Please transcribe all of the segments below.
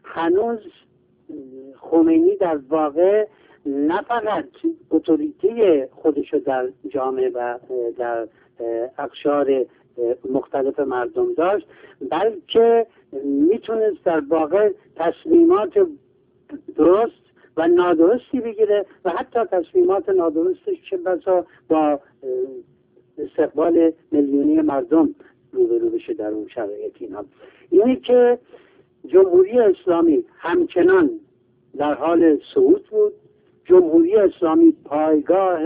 هنوز خمینی در واقع نه فقط اتوریته خودشو در جامعه و در اقشار مختلف مردم داشت، بلکه میتونست در واقع تصمیمات درست و نادرستی بگیره و حتی تصمیمات نادرستش چه بسا با استقبال میلیونی مردم روبرو بشه در اون شرایط. اینه که جمهوری اسلامی همچنان در حال صعود بود. جمهوری اسلامی پایگاه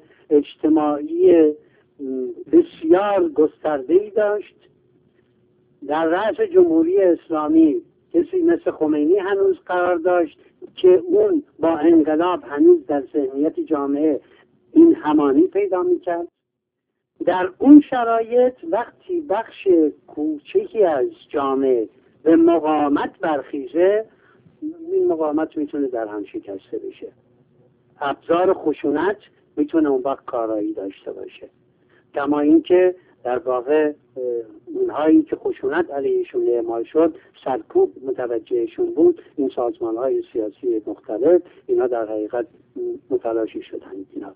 اجتماعی بسیار گسترده‌ای داشت. در رأس جمهوری اسلامی کسی مثل خمینی هنوز قرار داشت که اون با انقلاب هنوز در ذهنیت جامعه این همانی پیدا می‌کرد. در اون شرایط وقتی بخش کوچکی از جامعه به مقاومت برخیزه، این مقاومت میتونه در هم شکسته بشه. ابزار خشونت میتونه اون وقت کارایی داشته باشه، کما اینکه در واقع اونهایی که خشونت علیهشون اعمال شد سرکوب متوجهشون بود، این سازمان‌های سیاسی مختلف، اینا در حقیقت متلاشی شدن اینا.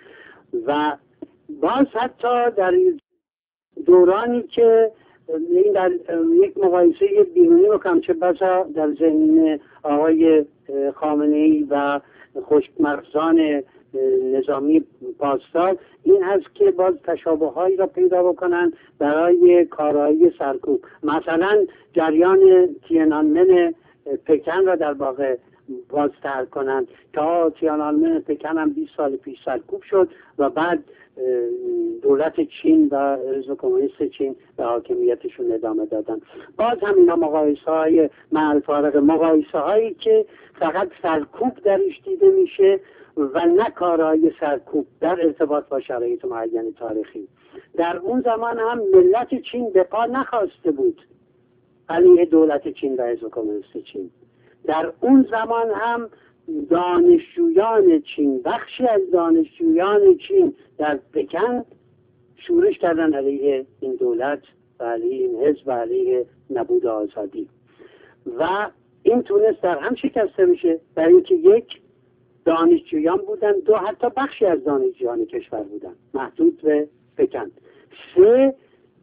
و باز حتی در دورانی که این در یک مقایسه بیرونی بکنم، چه بسا در ذهن آقای خامنه‌ای و خشکمغزان نظامی پاسدار این هست که باز تشابه‌هایی را پیدا بکنن برای کارایی سرکوب. مثلا جریان تیانانمن پکن را در واقع بازتر کنند. تا تیانانمن پکن هم 20 سال پیش سرکوب شد و بعد دولت چین و حزب کمونیست چین به حاکمیتشون ادامه دادن. باز هم اینا مقایسه‌های مع الفارق، مقایسه‌هایی که فقط سرکوب درش دیده میشه و نه کارهای سرکوب در ارتباط با شرایط معین تاریخی. در اون زمان هم ملت چین بقا نخواسته بود علیه دولت چین و حزب کمونیست چین. در اون زمان هم دانشجویان چین، بخشی از دانشجویان چین در پکن شورش کردن علیه این دولت و علیه این حزب و علیه نبود آزادی و این تونست در هم شکسته بشه، برای اینکه یک، دانشجویان بودن، دو، حتی بخشی از دانشجویان کشور بودن محدود به پکن، سه،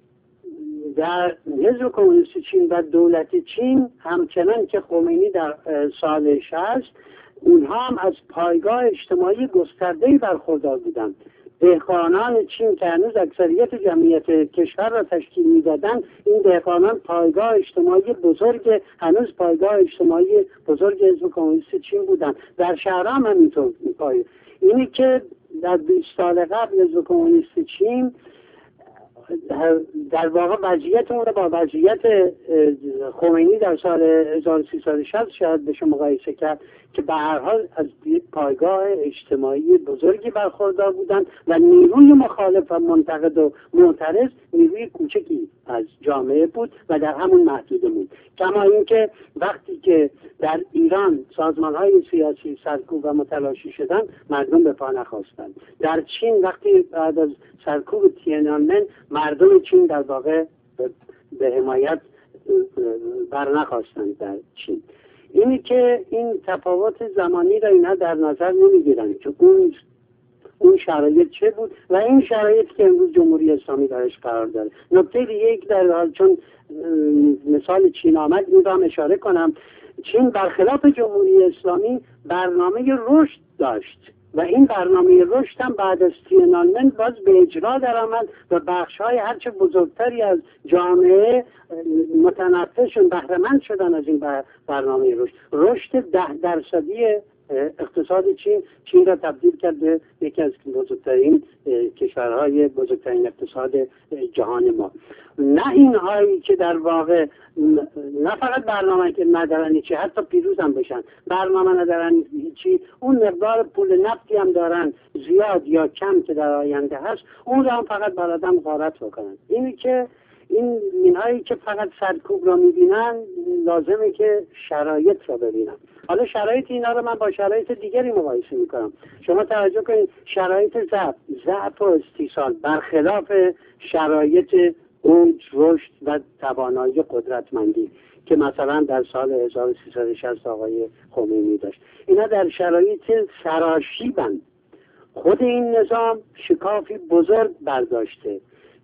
در حزب کمونیست چین و دولت چین همچنان که خمینی در سال 60 اونها هم از پایگاه اجتماعی گسترده‌ای برخوردار بودند. دهقانان چین که هنوز اکثریت جمعیت کشور را تشکیل میدادند، این دهقانان پایگاه اجتماعی بزرگ، هنوز پایگاه اجتماعی بزرگ حزب کمونیست چین بودند. در شهرها هم همینطور. اینی که در 20 سال قبل حزب کمونیست چین در واقع وضعیت اون رو با وضعیت خمینی در سال 1360 شاید بشه مقایسه کرد که به هر حال از پایگاه اجتماعی بزرگی برخوردار بودند و نیروی مخالف و منتقد و معترض نیروی کوچکی از جامعه بود و در همون محدوده بود. کما اینکه وقتی که در ایران سازمان‌های سیاسی سرکوب و متلاشی شدن، مردم به پا نخواستند. در چین وقتی بعد از سرکوب تیانانمن مردم چین در واقع به حمایت برنخواستند در چین. اینی که این تفاوت زمانی را اینا در نظر نمیگیرن که اون شرایط چه بود و این شرایط که امروز جمهوری اسلامی درش قرار داره. نکته دیگه یک در حال چون مثال چین آمد این را هم اشاره کنم، چین برخلاف جمهوری اسلامی برنامه رشد داشت و این برنامه رشد هم بعد از تیانانمن باز به اجرا در آمد و بخش‌های هرچه بزرگتری از جامعه متنفعشون بهره‌مند شدن از این برنامه رشد. رشد 10% اقتصاد چین را تبدیل کرد به یکی از بزرگترین کشورهای بزرگترین اقتصاد جهان ما. نه اینهایی که در واقع نه فقط برنامه که ندارن هیچی، حتی پیروز هم بشن، برنامه ندارن هیچی، اون مقدار پول نفتی هم دارن زیاد یا کم که در آینده هست، اون رو هم فقط بلدن غارت بکنن. اینی که اینهایی که فقط سرکوب را میبینن لازمه که شرایط را ببینن. حالا شرایط اینا رو من با شرایط دیگری مقایسه میکنم. شما توجه کنید، شرایط ضعف و استیصال برخلاف شرایط اوج، رشد و توانایی قدرتمندی که مثلا در سال 1360 آقای خمینی داشت. اینا در شرایط سراشیبند. خود این نظام شکافی بزرگ برداشته.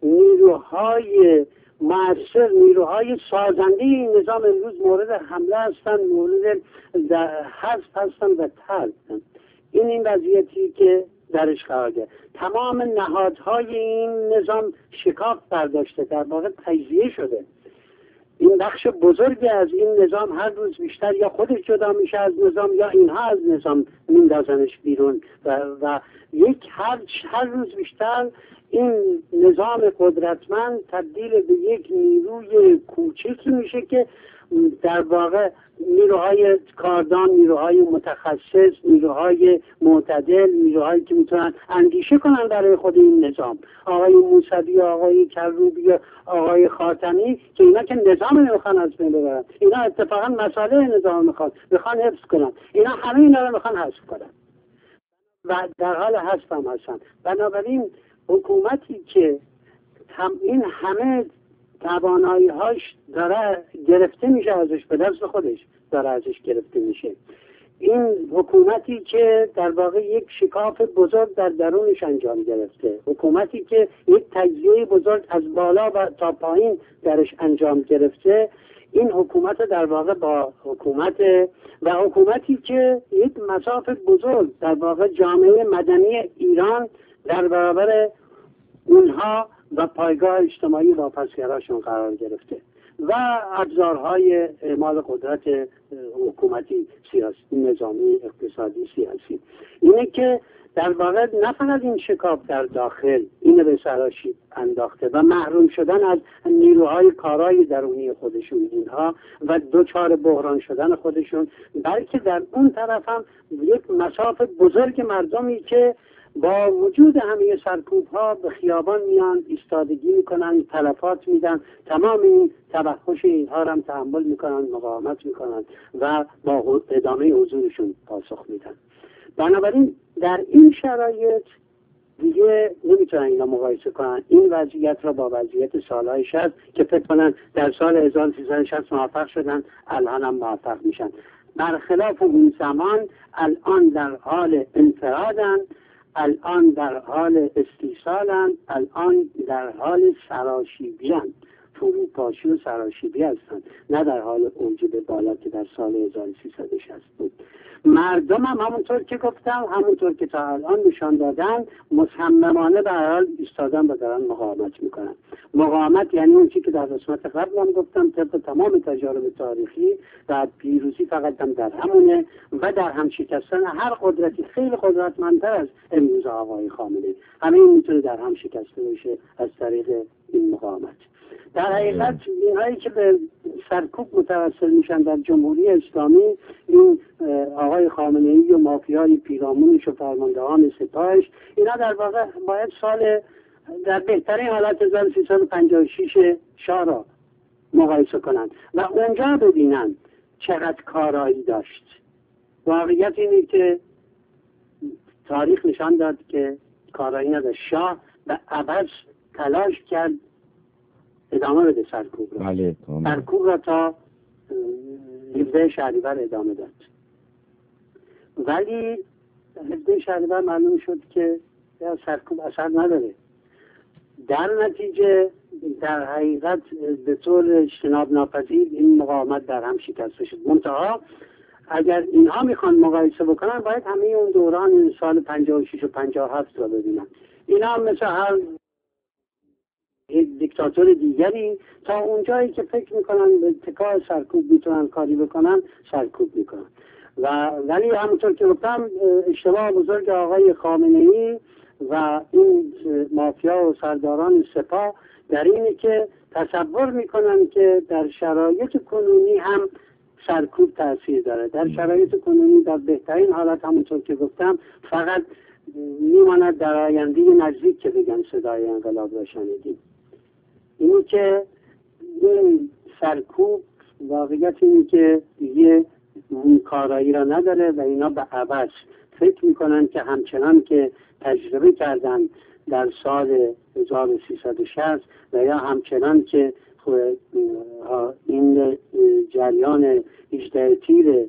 نیروهای مؤثر، نیروهای سازنده این نظام امروز مورد حمله هستند، مورد حذف هستند و طرد. این وضعیتی که درش قرار گرفت. تمام نهادهای این نظام شکاف برداشته، در واقع تجزیه شده. این بخش بزرگی از این نظام هر روز بیشتر یا خودش جدا میشه از نظام یا اینها از نظام میندازنش بیرون و هر روز بیشتر این نظام قدرتمند تبدیل به یک نیروی کوچکی میشه که در واقع نیروهای کاردان، نیروهای متخصص، نیروهای معتدل، نیروهایی که میتونن اندیشه کنن برای خود این نظام، آقای موسوی، آقای کروبی، آقای خاتمی، که اینا که نظام نمیخوان از بین ببرن، اینا اتفاقا مسائل نظام میخوان حفظ کنن، اینا همه اینا رو میخوان حذف کنن و در حال حذف هم هستن. بنابراین حکومتی که این همه توانایی هاش داره گرفته میشه ازش، به دست خودش داره ازش گرفته میشه، این حکومتی که در واقع یک شکاف بزرگ در درونش انجام گرفته، حکومتی که یک تجزیه بزرگ از بالا و تا پایین درش انجام گرفته، این حکومت در واقع با حکومتی که یک مساف بزرگ در واقع جامعه مدنی ایران در برابر اونها و پایگاه اجتماعی واپسگراشون قرار گرفته و ابزارهای اعمال قدرت حکومتی، سیاسی، نظامی، اقتصادی، سیاسی، اینه که در واقع نه فقط این شکاف در داخل اینو به سراشیب انداخته و محروم شدن از نیروهای کارای درونی خودشون اینها و دوچار بحران شدن خودشون، بلکه در اون طرف هم یک مساف بزرگ مردمی که با وجود همه سرکوب ها به خیابان میان، ایستادگی میکنن، تلفات میدن، تمام این توحش اینها هم تحمل میکنن، مقاومت میکنن و با ادامه حضورشون پاسخ میدن. بنابراین در این شرایط دیگه نمیتونن اینا مقایسه کنن این وضعیت را با وضعیت سالهای 60 که فکر کنن در سال 1360 موفق شدن، الان هم موفق میشن. برخلاف اون زمان الان در حال انفرادن، الان در حال استیصالن، الان در حال سراشیبیان، فروپاشی و سراشیبی هستند، نه در حال اوج به بالا که در سال 1360 بود. مردم هم همونطور که گفتم، همونطور که تا الان نشان دادن، مصممانه به هر حال ایستادن و دارن مقاومت میکنن. مقاومت یعنی اون چیزی که در قسمت قبل هم گفتم، طبق تمام تجارب تاریخی و پیروزی فقط هم در همونه و در هم شکستن هر قدرتی خیلی قدرتمندتر از امروز آقای خامنه‌ای، همه این میتونه در هم شکسته بشه از طریق این مقاومت. در حقیقت اینهایی که به سرکوب متوسل میشن در جمهوری اسلامی، این آقای خامنه‌ای و مافیای پیرامونش و فرماندهان سپاهش، اینا در واقع باید در بهترین حالت 1356 شاه را مقایسه کنند و اونجا ببینند چقدر کارایی داشت. واقعیت اینه که تاریخ نشان داد که کارایی نداشت. شاه به عبث تلاش کرد ادامه بده سرکوب را. بله، سرکوب را تا 17 شهریور ادامه داد، ولی 17 شهریور معلوم شد که سرکوب اثر نداره. در نتیجه در حقیقت به طور اجتناب ناپذیر این مقاومت در هم شکسته شد. منتها اگر اینها میخوان مقایسه بکنن باید همه اون دوران سال 56 و 57 را ببینن. اینا هم مثل هر یک دیکتاتور دیگری تا اونجایی که فکر میکنن به اتکای سرکوب میتونن کاری بکنن سرکوب میکنن. ولی همونطور که گفتم اشتباه بزرگ آقای خامنه‌ای و این مافیا و سرداران سپاه در اینه که تصور میکنن که در شرایط کنونی هم سرکوب تأثیر داره. در شرایط کنونی در بهترین حالت همونطور که گفتم فقط میماند در آینده نزدیک که بگن صدای انقلاب را شنیدیم. اینی که این سرکوب واقعیت اینی که دیگه اون کارایی را نداره و اینا به عوض فکر میکنن که همچنان که تجربه کردن در سال 1360 و یا همچنان که این جریان 18 تیر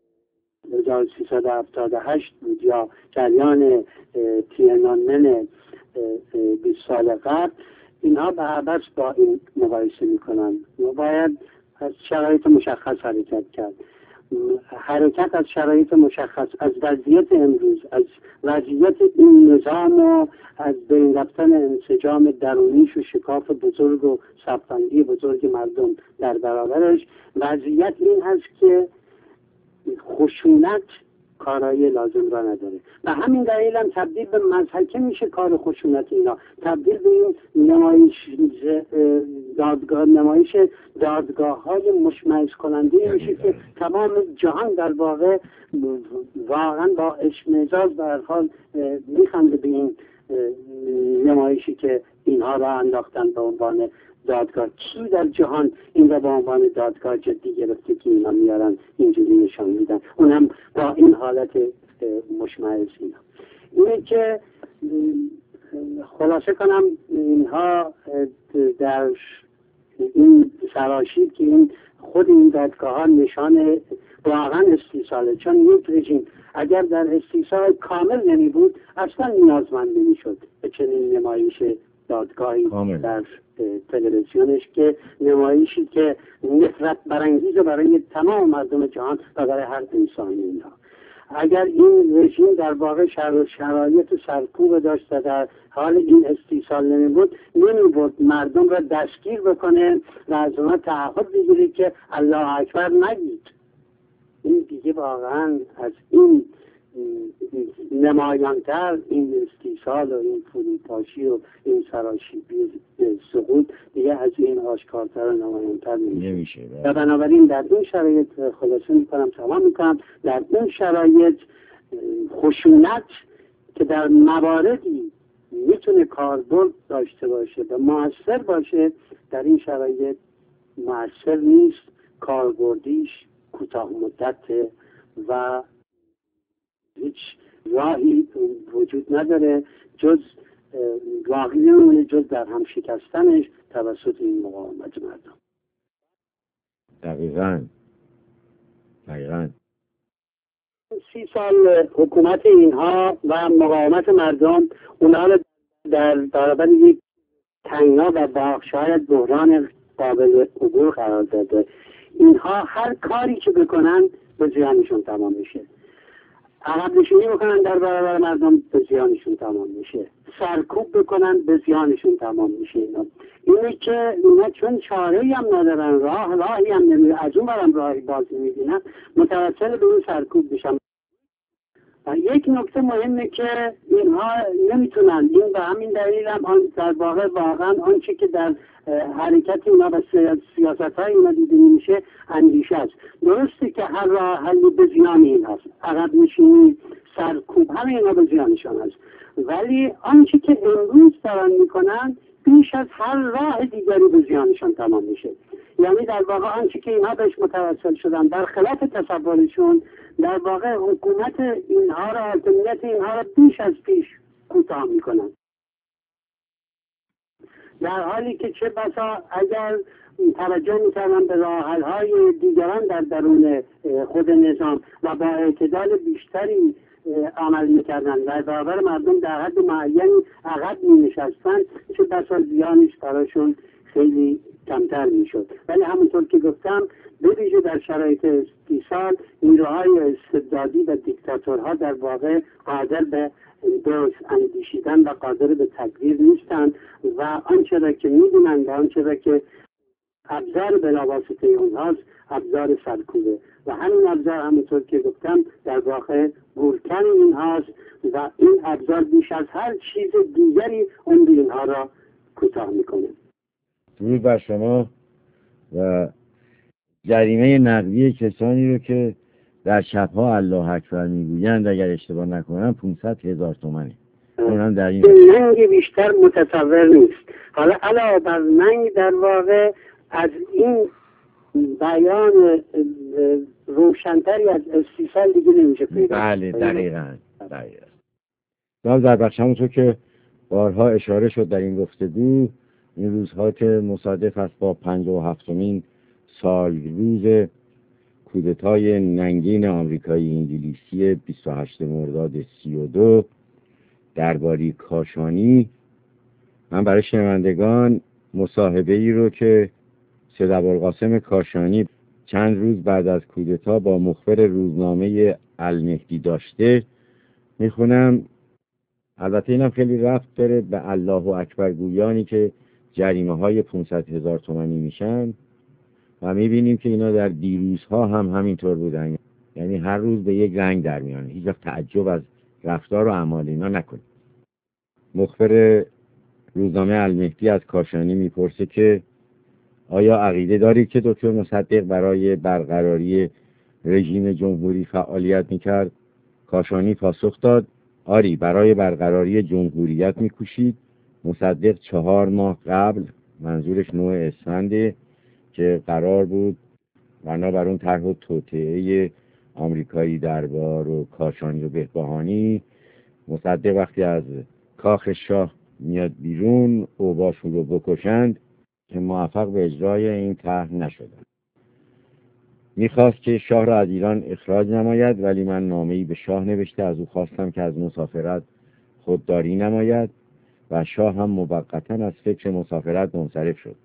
1378 بود یا جریان تیانانمن 20 سال قبل، اینها به عبث با این مقایسه میکنن. ما باید از شرایط مشخص حرکت کرد. حرکت از شرایط مشخص، از وضعیت امروز، از وضعیت این نظام و از بین رفتن انسجام درونیش و شکاف بزرگ و صفبندی بزرگ مردم در برابرش، وضعیت این هست که خشونت کارایی لازم را نداره و همین دلیل هم تبدیل به مضحکه میشه کار خشونت اینا، تبدیل به این نمایش دادگاه های مشمئز کننده میشه که تمام جهان در واقع واقعا با اشمئزاز به هر حال میخنده به این نمایشی که اینها را انداختن به عنوان دادگاه. کی در جهان این را به عنوان دادگاه جدی گرفته که اینا میارن اینجوری نشان میدن، اونم با این حالت مشمئز اینا. اینه که خلاصه کنم اینها در این سراشیب که این خود این دادگاه ها نشان واقعا استیصاله، چون یک رژیم اگر در استیصال کامل نمی بود اصلا نیازمند نمی شد به چنین نمایش دادگاهی در تلویزیونش، که نمایشی که نفرت برانگیزه برای تمام مردم جهان و برای هر انسانی. اینها اگر این رژیم در واقع شرایط سرکوب داشت و در حال این استیصال نمی بود مردم را دستگیر بکنه و از اونها تعهد بگیره که الله اکبر نگید. این دیگه واقعا از این نمایانتر این استیصال و این فروپاشی و این سراشیبی سقوط دیگه از این آشکارتر و نمایانتر نمیشه. و بنابراین در این شرایط خلاصه میکنم، تمام میکنم، در این شرایط خشونت که در مواردی میتونه کاربرد داشته باشه و موثر باشه، در این شرایط موثر نیست، کاربردیش کوتاه مدت و هیچ راهی وجود نداره جز راهی نمونه جز در هم شکستنش توسط این مقاومت مردم. دقیقاً 30 سال حکومت اینها و مقاومت مردم اونها رو در برابر یک تنگنا و شاید بحران قابل عبور قرار داده. اینها هر کاری که بکنن به زیانشون تمام میشه. عقب نشینی بکنن در برابر مردم به زیانشون تمام میشه. سرکوب بکنن به زیانشون تمام میشه. اینه که اینا چون چاره‌ای هم ندارن، راهی هم نمیره، از اون برم راهی باز نمیبینن، متوسل به اون سرکوب بشن. و یک نکته مهمه که اینها نمیتونن، این به همین دلیل هم در واقع واقعا آنچه که در حرکت اینا و سیاست های اینا دیده میشه اندیشه است. درسته که هر راه حلی به زیان این هست، عقب نشینی، سرکوب، همه اینا به زیانشان هست، ولی آنچه که امروز دارن میکنن بیش از هر راه دیگری به زیانشان تمام میشه. یعنی در واقع آنچه که اینها بهش متوسل شدن برخلاف تصورشون، در واقع حکومت اینها را، حاکمیت اینها را بیش از پیش کوتاه میکنن، در حالی که چه بسا اگر توجه میکردن به راه‌حل‌های دیگران در درون خود نظام و با اعتدال بیشتری عمل میکردن و برابر مردم در حد معین عقب مینشستن، چه بسا زیانش براشون خیلی کمتر میشد. ولی همونطور که گفتم به ویژه در شرایط استیصال نیروهای استبدادی و دیکتاتورها در واقع قادر به درست اندیشیدن و قادر به تدبیر نیستند و آنچه را که میدونند و آنچه را که ابزار بلاواسطه اونهاست ابزار سرکوبه و همین ابزار همونطور که گفتم در واقع گورکن اینهاست و این ابزار بیش از هر چیز دیگری عمر اینها را کوتاه میکنه. درود بر شما. و جریمه نقدی کسانی رو که در شبها الله اکبر میگویند اگر اشتباه نکنم 500,000 تومانه. اونم در این ننگ بیشتر متصور نیست. حالا علاوه بر ننگ در واقع از این بیان روشنتری از استیصال دیگه نمیشه پیدا. بله دقیقاً تغییر است. جناب زربخش، همونطور که بارها اشاره شد در این گفتگو، این روزها که مصادف است با 57مین سال روز کودتای ننگین آمریکایی انگلیسی 28 مرداد 32 درباری کاشانی، من برای شنوندگان مصاحبه ای رو که سید ابوالقاسم کاشانی چند روز بعد از کودتا با مخبر روزنامه المهدی داشته میخونم. البته اینم خیلی ربط داره به الله اکبر گویانی که جریمه های 500,000 تومانی میشن و میبینیم که اینا در دیروزها هم همینطور بودن، یعنی هر روز به یک رنگ در میانه. هیچ وقت تعجب از رفتار و اعمال اینا نکنید. مخبر روزنامه المهدی از کاشانی میپرسه که آیا عقیده دارید که دکتر مصدق برای برقراری رژیم جمهوری فعالیت میکرد؟ کاشانی پاسخ داد آری، برای برقراری جمهوریت میکوشید. مصدق 4 ماه قبل، منظورش 9 اسفند، که قرار بود بنابر اون طرح و توطئه آمریکایی دربار و کاشانی و بهبهانی، مصدق وقتی از کاخ شاه میاد بیرون اوباشون رو بکشند که موفق به اجرای این طرح نشدند. میخواست که شاه را از ایران اخراج نماید، ولی من نامه‌ای به شاه نوشته از او خواستم که از مسافرت خودداری نماید و شاه هم موقتا از فکر مسافرت منصرف شد.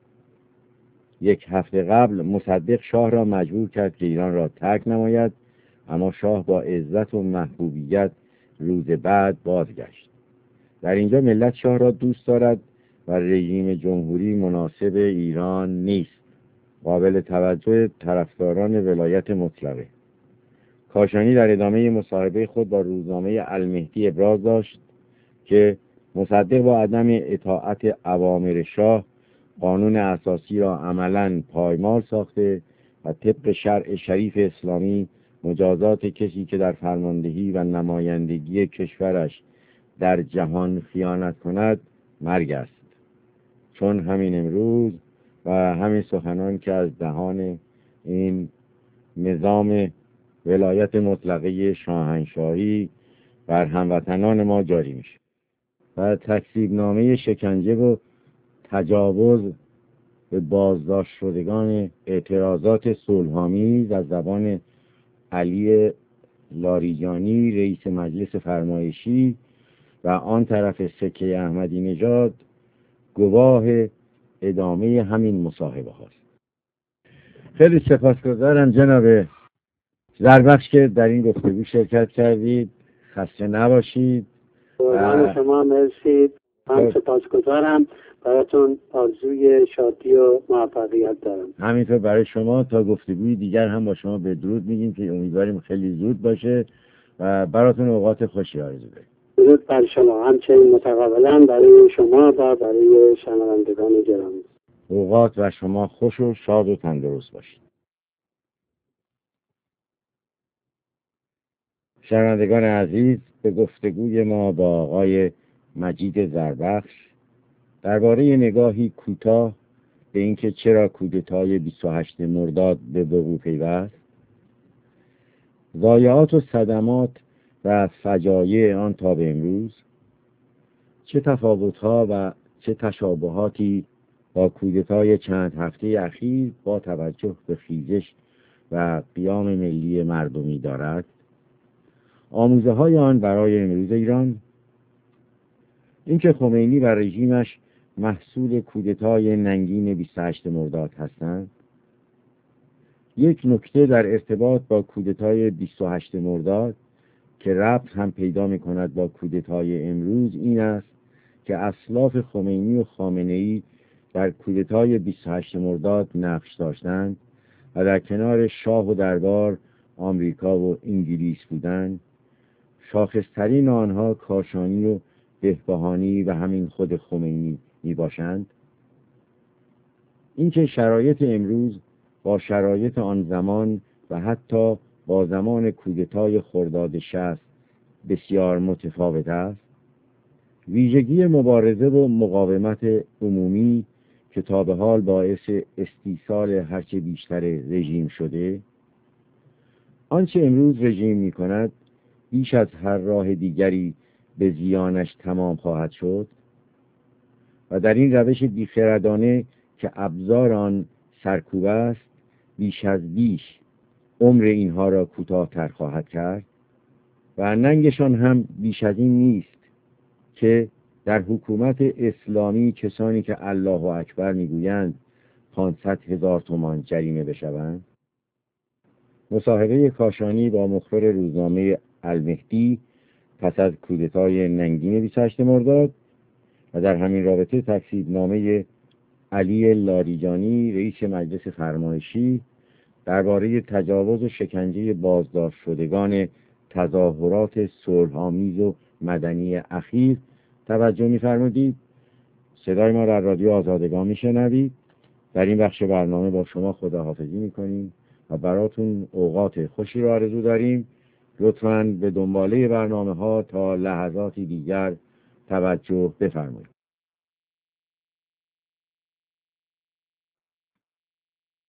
1 هفته قبل مصدق شاه را مجبور کرد که ایران را ترک نماید، اما شاه با عزت و محبوبیت روز بعد بازگشت. در اینجا ملت شاه را دوست دارد و رژیم جمهوری مناسب ایران نیست. قابل توجه طرفداران ولایت مطلقه. کاشانی در ادامه مصاحبه خود با روزنامه المهدی ابراز داشت که مصدق با عدم اطاعت اوامر شاه قانون اساسی را عملاً پایمال ساخته و طبق شرع شریف اسلامی مجازات کسی که در فرماندهی و نمایندگی کشورش در جهان خیانت کند مرگ است. چون همین امروز و همین سخنان که از دهان این نظام ولایت مطلقه شاهنشاهی بر هموطنان ما جاری میشه و تکذیبنامه شکنجه و تجاوز به بازداشت شدگان اعتراضات صلح‌آمیز از زبان علی لاریجانی رئیس مجلس فرمایشی و آن طرف سکه احمدی نژاد گواه ادامه همین مصاحبه هاست. خیلی سپاسگزارم جناب زربخش که در این گفتگو شرکت کردید. خسته نباشید. شما مرسی. من سپاسگزارم. براتون آرزوی شادی و موفقیت دارم. همینطور برای شما. تا گفتگوی دیگر هم با شما بدرود میگیم که امیدواریم خیلی زود باشه و براتون اوقات خوشی آرزو داریم. درود بر شما. همچنین متقابلا برای شما و برای شنوندگان گرامی. اوقات و شما خوش و شاد و تندرست باشید. شنوندگان عزیز، به گفتگوی ما با آقای مجید زربخش درباره نگاهی کوتاه به اینکه چرا کودتای 28 مرداد به وقوع پیوست، ضایعات و صدمات و فجایع آن تا به امروز، چه تفاوت‌ها و چه تشابهاتی با کودتای چند هفته اخیر با توجه به خیزش و قیام ملی مردمی دارد، آموزه‌های آن برای امروز ایران، اینکه خمینی و رژیمش محصول کودتای ننگین 28 مرداد هستند. یک نکته در ارتباط با کودتای 28 مرداد که ربط هم پیدا می‌کند با کودتای امروز این است که اسلاف خمینی و خامنه‌ای در کودتای 28 مرداد نقش داشتند و در کنار شاه و دربار آمریکا و انگلیس بودند. شاخصترین آنها کاشانی و بهبهانی و همین خود خمینی می باشند. اینکه شرایط امروز با شرایط آن زمان و حتی با زمان کودتای خرداد 60 بسیار متفاوت است. ویژگی مبارزه و مقاومت عمومی که تا به حال باعث استیصال هرچه بیشتر رژیم شده. آنچه امروز رژیم می کند بیش از هر راه دیگری به زیانش تمام خواهد شد و در این روش بیخردانه که ابزار آن سرکوب است بیش از بیش عمر اینها را کوتاه‌تر خواهد کرد و ننگشان هم بیش از این نیست که در حکومت اسلامی کسانی که الله اکبر میگویند 500,000 تومان جریمه بشوند. مصاحبه کاشانی با مخبر روزنامه المهدی پس از کودتای ننگین 28 مرداد و در همین رابطه تکذیبنامه علی لاریجانی رئیس مجلس فرمایشی درباره تجاوز و شکنجه بازداشت شدگان تظاهرات صلح‌آمیز و مدنی اخیر توجه می‌فرمودید. صدای ما در رادیو آزادگان میشنوید. در این بخش برنامه با شما خداحافظی میکنیم و براتون اوقات خوشی رو آرزو داریم. لطفاً به دنباله برنامه ها تا لحظاتی دیگر توجه بفرمایید.